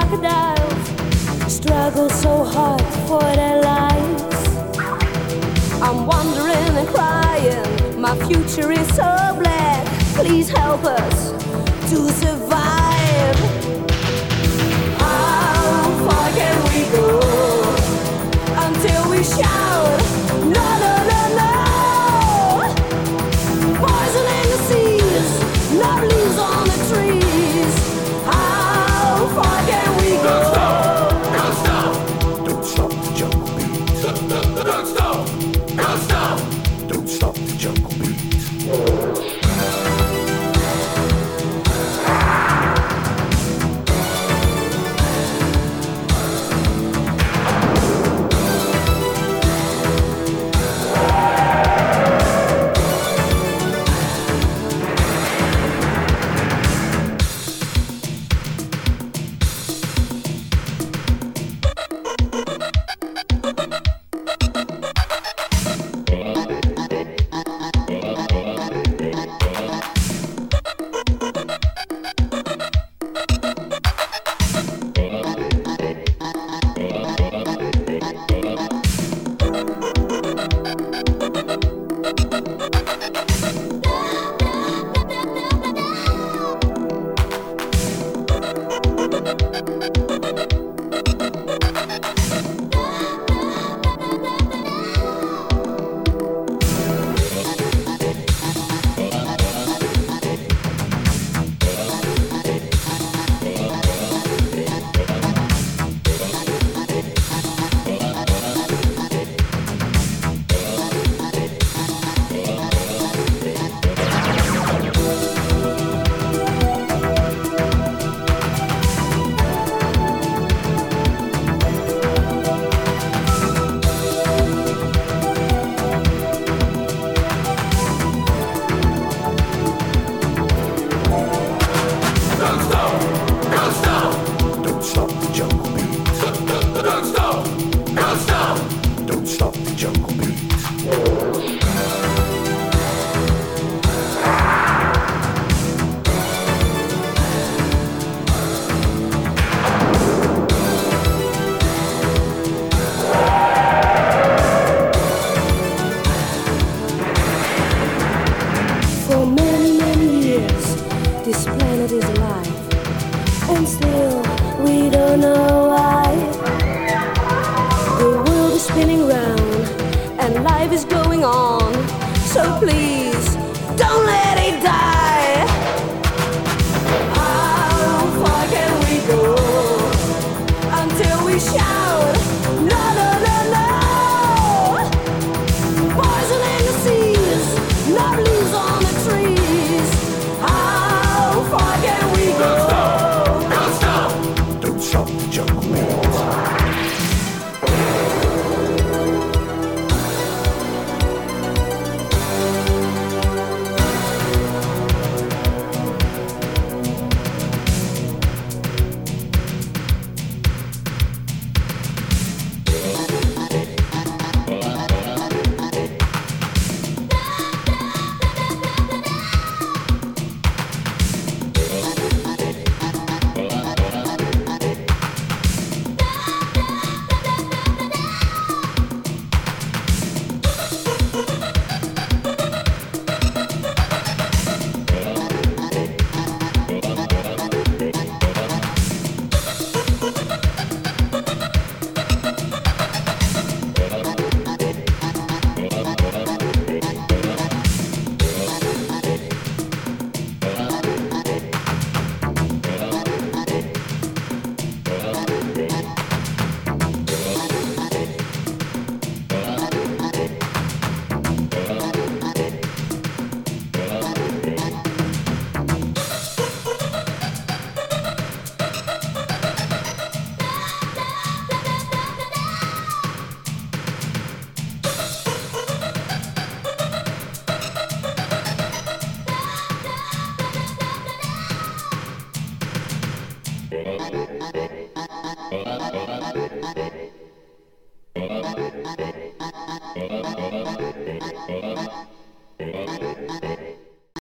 crocodiles struggle so hard for their lives. I'm wandering and crying, my future is so black. Please help us to survive. How far can we go until we shout, no, no, no, no? Poison in the seas, no leaves on the trees. How far can we go? Don't stop, don't stop the jungle beat. Don't stop, don't stop, don't stop the jungle beat. For many, many years, this planet is alive, and still we don't know why. The world is spinning round, and life is going on. So please, don't let it die. How far can we go until we shout, no, no, no, no? Poison in the seas, no leaves on the trees. How far can we go? Don't stop, don't stop the jungle beat. Thank you.